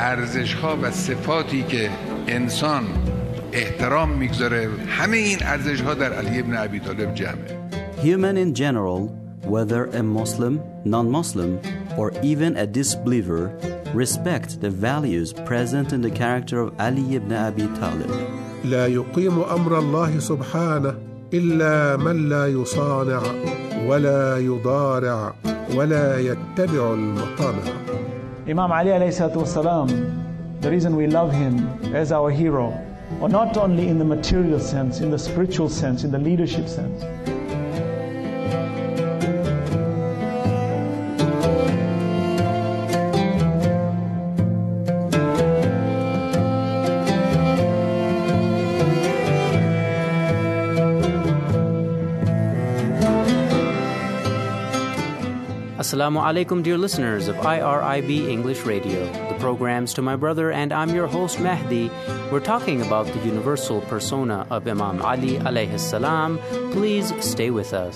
ارزش‌ها و صفاتی که انسان احترام میگذاره، همه این ارزش‌ها در علی ابن ابی طالب جمعه. Human in general, whether a Muslim, non-Muslim, or even a disbeliever, respect the values present in the character of Ali ibn Abi Talib. لا يقيم أمر الله سبحانه إلا من لا يصانع ولا يضارع ولا يتبع المطامع. Imam Ali alayhi salatu wasalam, the reason we love him as our hero, or not only in the material sense, in the spiritual sense, in the leadership sense. Assalamu alaikum, dear listeners of IRIB English Radio. The program's To My Brother, and I'm your host Mahdi. We're talking about the universal persona of Imam Ali alayhi salam. Please stay with us.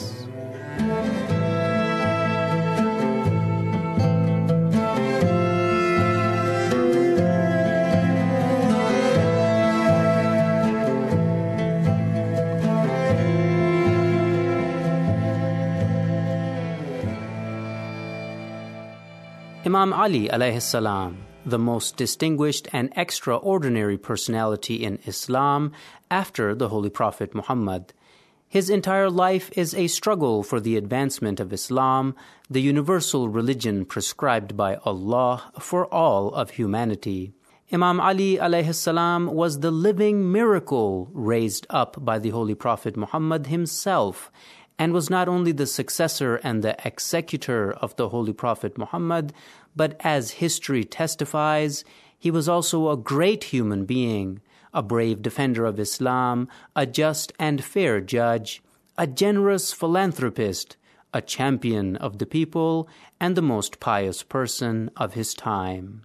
Imam Ali alayhi salam, the most distinguished and extraordinary personality in Islam after the Holy Prophet Muhammad. His entire life is a struggle for the advancement of Islam, the universal religion prescribed by Allah for all of humanity. Imam Ali alayhi salam was the living miracle raised up by the Holy Prophet Muhammad himself, and was not only the successor and the executor of the Holy Prophet Muhammad, but as history testifies, he was also a great human being, a brave defender of Islam, a just and fair judge, a generous philanthropist, a champion of the people, and the most pious person of his time.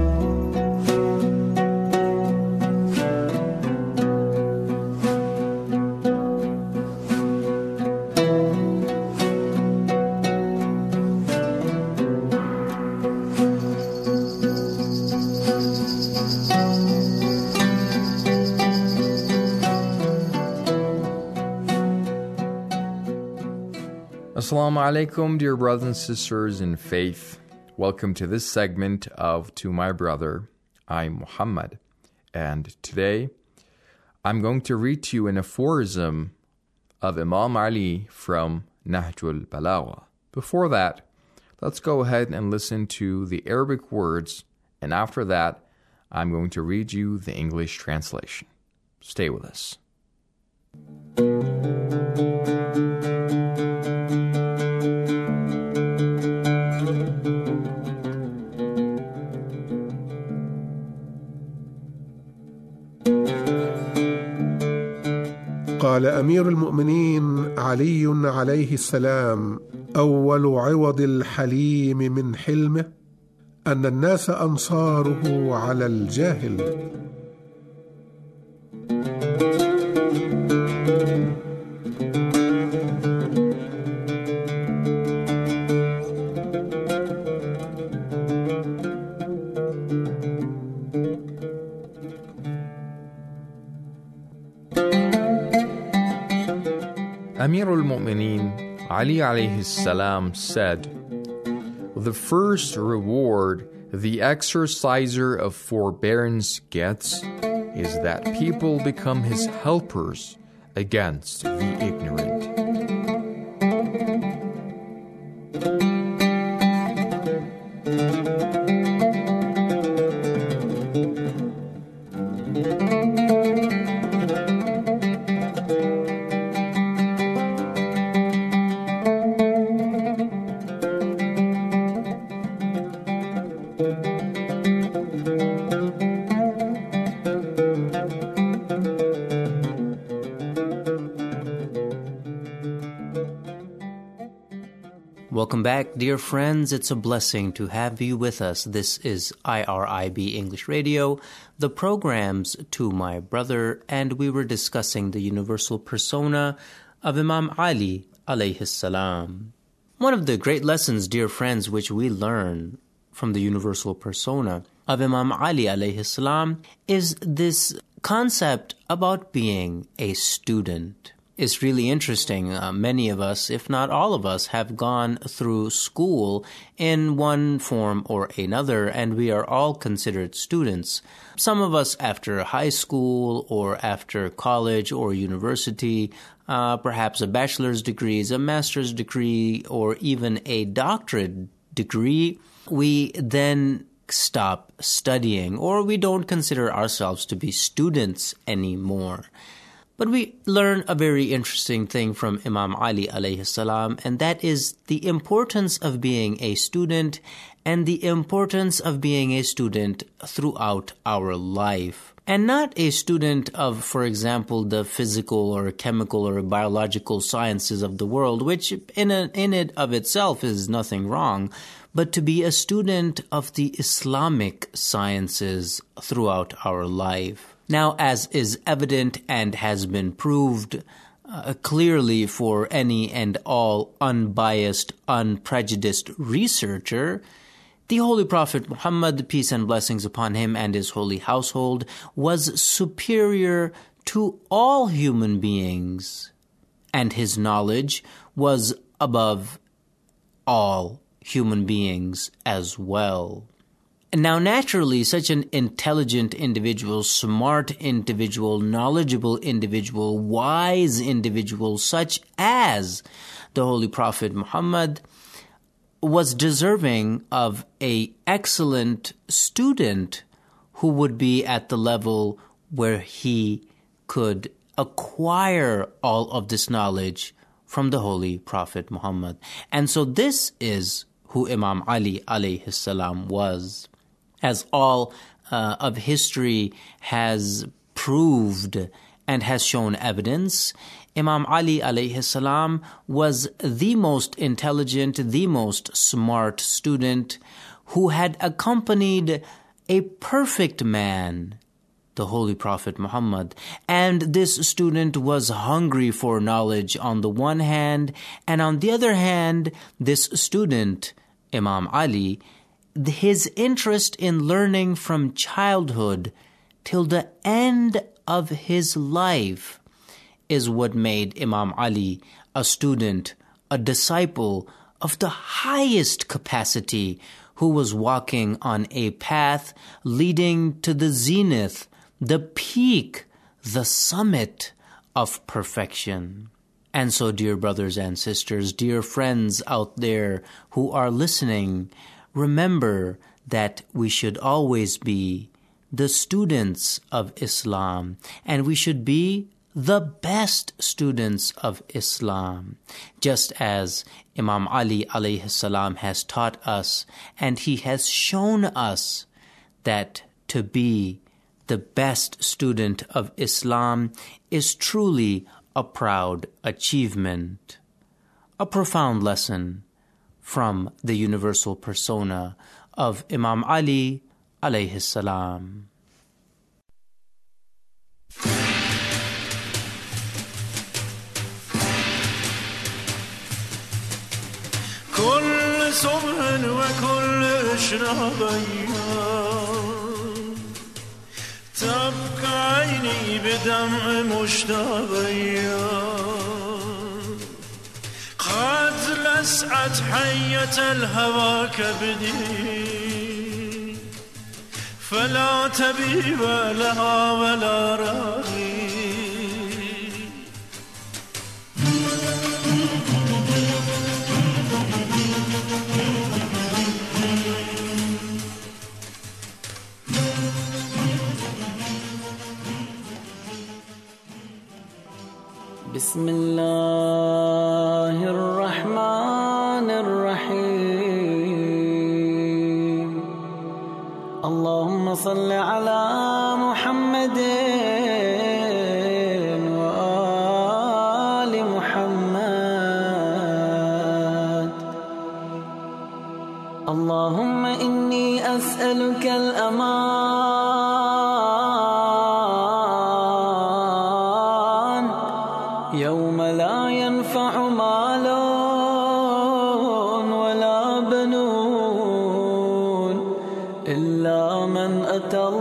Assalamu alaikum, dear brothers and sisters in faith. Welcome to this segment of To My Brother. I'm Muhammad, and today I'm going to read to you an aphorism of Imam Ali from Nahjul Balagha. Before that, let's go ahead and listen to the Arabic words, and after that, I'm going to read you the English translation. Stay with us. قال أمير المؤمنين علي عليه السلام: أول عوض الحليم من حلمه أن الناس أنصاره على الجاهل. Amir al-Mu'mineen Ali alayhi salam said, "The first reward the exerciser of forbearance gets is that people become his helpers against the ignorant." Welcome back, dear friends. It's a blessing to have you with us. This is IRIB English Radio, the program's To My Brother, and we were discussing the universal persona of Imam Ali alayhi salam. One of the great lessons, dear friends, which we learn from the universal persona of Imam Ali alayhi salam is this concept about being a student. It's really interesting. Many of us, if not all of us, have gone through school in one form or another, and we are all considered students. Some of us after high school or after college or university, perhaps a bachelor's degree, a master's degree, or even a doctorate degree, we then stop studying, or we don't consider ourselves to be students anymore. But we learn a very interesting thing from Imam Ali alayhi salam, and that is the importance of being a student and the importance of being a student throughout our life. And not a student of, for example, the physical or chemical or biological sciences of the world, which in it of itself is nothing wrong, but to be a student of the Islamic sciences throughout our life. Now, as is evident and has been proved clearly for any and all unbiased, unprejudiced researcher, the Holy Prophet Muhammad, peace and blessings upon him and his holy household, was superior to all human beings, and his knowledge was above all human beings as well. Now, naturally, such an intelligent individual, smart individual, knowledgeable individual, wise individual, such as the Holy Prophet Muhammad, was deserving of an excellent student who would be at the level where he could acquire all of this knowledge from the Holy Prophet Muhammad. And so this is who Imam Ali alayhi salam was. As all of history has proved and has shown evidence, Imam Ali alayhi salam was the most intelligent, the most smart student who had accompanied a perfect man, the Holy Prophet Muhammad. And this student was hungry for knowledge on the one hand, and on the other hand, this student, Imam Ali, his interest in learning from childhood till the end of his life is what made Imam Ali a student, a disciple of the highest capacity, who was walking on a path leading to the zenith, the peak, the summit of perfection. And so, dear brothers and sisters, dear friends out there who are listening, remember that we should always be the students of Islam, and we should be the best students of Islam, just as Imam Ali alayhi salam has taught us, and he has shown us that to be the best student of Islam is truly a proud achievement, a profound lesson from the universal persona of Imam Ali alayhi salam. كل صبح وكل إشراقية تبقى عيني بدمع مشتاقية قد لسعت حية الهوى كبدي فلا تبيب لها ولا راغي بسم الله الرحمن الرحيم اللهم صل على محمد وآل محمد اللهم إني أسألك الأمان يوم لا ينفع مال ولا بنون إلا من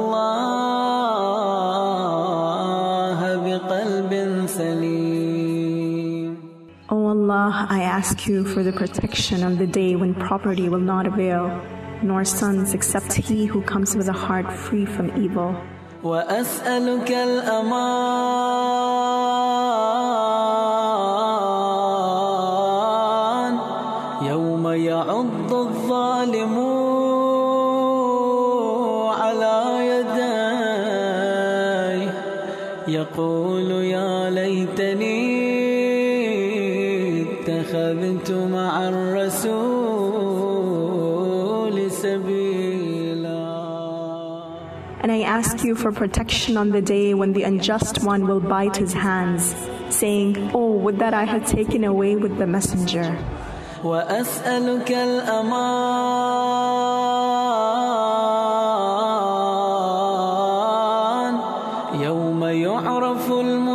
الله بقلب سليم. O Allah, I ask you for the protection on the day when property will not avail, nor sons except he who comes with a heart free from evil. وأسألك الأمان يوم يعض الظالم على يديه يقول يا ليتني اتخذت مع الرسول سبيلا. And I ask you for protection on the day when the unjust one will bite his hands, saying, "Oh, would that I had taken away with the messenger." وأسألك الأمان يوم يعرف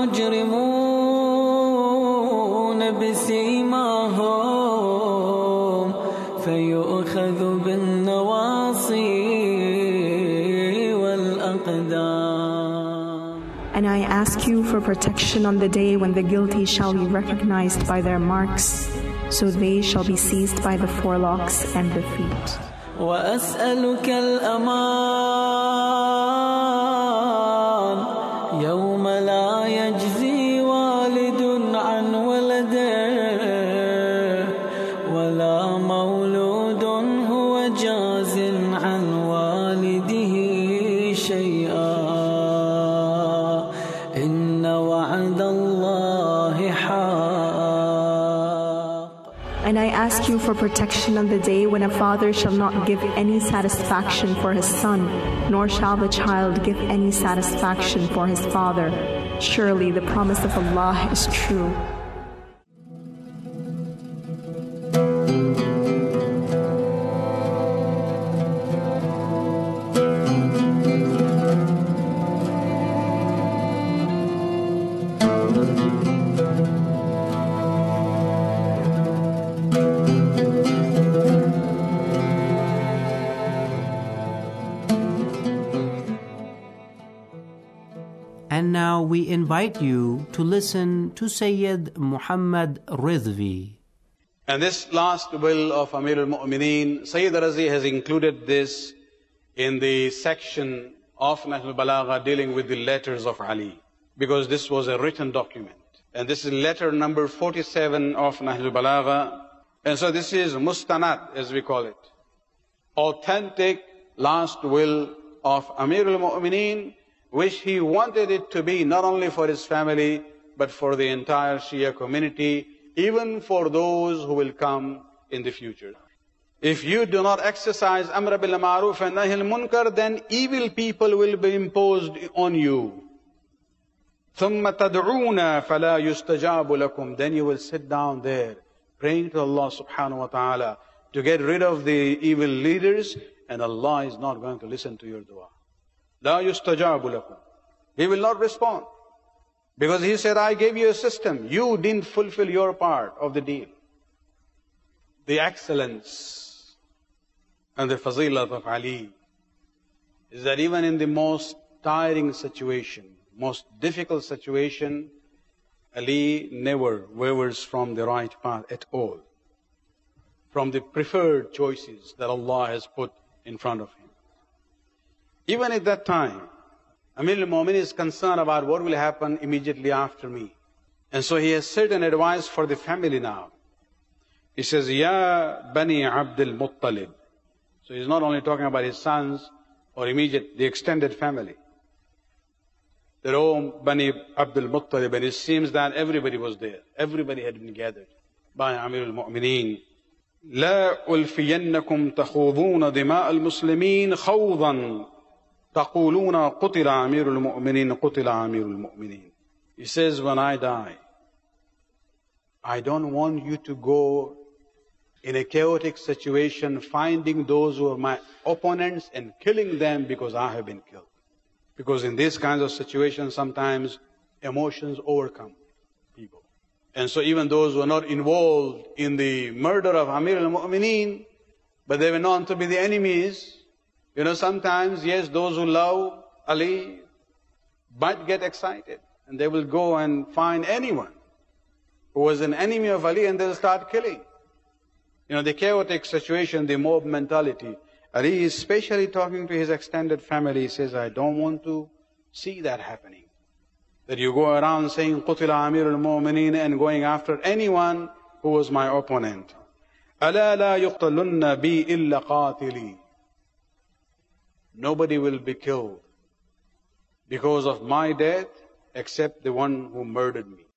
المجرمون بسيماهم فيؤخذ بالنواصي والأقدام. And I ask you for protection on the day when the guilty shall be recognized by their marks, so they shall be seized by the forelocks and the feet. وأسألك الأمان يوم لا يجزي والد عن ولده ولا مولود هو جاز عن والده شيئا إن وعد الله حق. And I ask you for protection on the day when a father shall not give any satisfaction for his son, nor shall the child give any satisfaction for his father. Surely the promise of Allah is true. And now we invite you to listen to Sayyid Muhammad Rizvi. And this last will of Amir al-Mu'mineen, Sayyid Razi has included this in the section of Nahj al-Balagha dealing with the letters of Ali, because this was a written document. And this is letter number 47 of Nahj al-Balagha. And so this is mustanad, as we call it. Authentic last will of Amir al-Mu'mineen, which he wanted it to be not only for his family, but for the entire Shia community, even for those who will come in the future. If you do not exercise Amr bil Ma'ruf and Nahy al Munkar, then evil people will be imposed on you. ثُمَّ تَدْعُونَ فَلَا يُسْتَجَابُ لَكُمْ. Then you will sit down there, praying to Allah subhanahu wa ta'ala to get rid of the evil leaders, and Allah is not going to listen to your dua. لَا يُسْتَجَابُ لَكُمْ. He will not respond. Because he said, I gave you a system. You didn't fulfill your part of the deal. The excellence and the fazilat of Ali is that even in the most tiring situation, most difficult situation, Ali never wavers from the right path at all, from the preferred choices that Allah has put in front of him. Even at that time, Amir al-Mu'minin is concerned about what will happen immediately after me. And so he has certain advice for the family now. He says, Ya Bani Abdul Muttalib. So he's not only talking about his sons or the extended family. Their own Bani Abdul Muttalib, and it seems that everybody was there. Everybody had been gathered by Amir al-Mu'minin. لا ألفينكم تخوضون دماء المسلمين خوضا تقولون قتل أمير المؤمنين قتل أمير المؤمنين. He says, when I die, I don't want you to go in a chaotic situation finding those who are my opponents and killing them because I have been killed. Because in these kinds of situations, sometimes emotions overcome people. And so even those who are not involved in the murder of Amir al-Mu'mineen, but they were known to be the enemies, sometimes, yes, those who love Ali might get excited and they will go and find anyone who was an enemy of Ali and they'll start killing. The chaotic situation, the mob mentality. Ali is especially talking to his extended family. He says, I don't want to see that happening. That you go around saying, قُتِلَ أَمِيرُ الْمُؤْمِنِينَ and going after anyone who was my opponent. أَلَا لَا يُقْتَلُنَّ بِي إِلَّا قَاتِلِي. Nobody will be killed because of my death except the one who murdered me.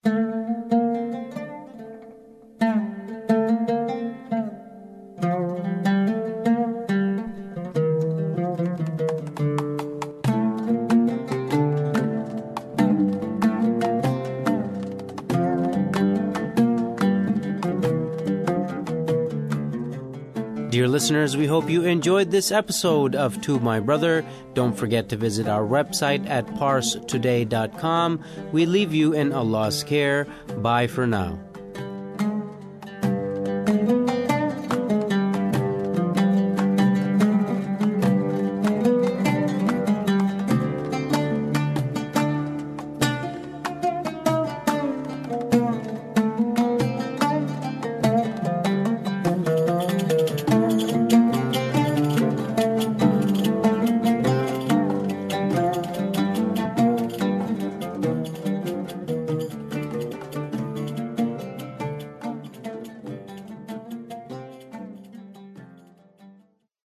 Dear listeners, we hope you enjoyed this episode of To My Brother. Don't forget to visit our website at parstoday.com. We leave you in Allah's care. Bye for now.